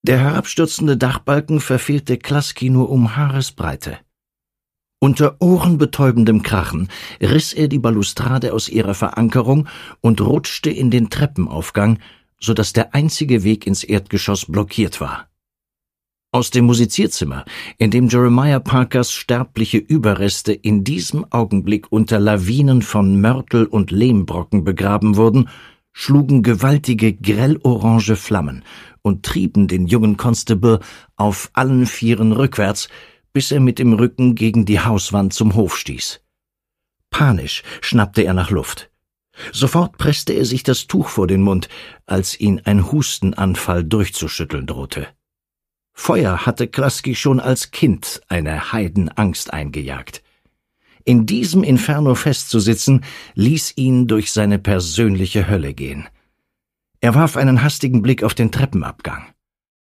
Der herabstürzende Dachbalken verfehlte Klasky nur um Haaresbreite. Unter ohrenbetäubendem Krachen riss er die Balustrade aus ihrer Verankerung und rutschte in den Treppenaufgang, so dass der einzige Weg ins Erdgeschoss blockiert war. Aus dem Musizierzimmer, in dem Jeremiah Parkers sterbliche Überreste in diesem Augenblick unter Lawinen von Mörtel und Lehmbrocken begraben wurden, schlugen gewaltige grellorange Flammen und trieben den jungen Constable auf allen Vieren rückwärts, bis er mit dem Rücken gegen die Hauswand zum Hof stieß. Panisch schnappte er nach Luft. Sofort presste er sich das Tuch vor den Mund, als ihn ein Hustenanfall durchzuschütteln drohte. Feuer hatte Klasky schon als Kind eine Heidenangst eingejagt. In diesem Inferno festzusitzen, ließ ihn durch seine persönliche Hölle gehen. Er warf einen hastigen Blick auf den Treppenabgang.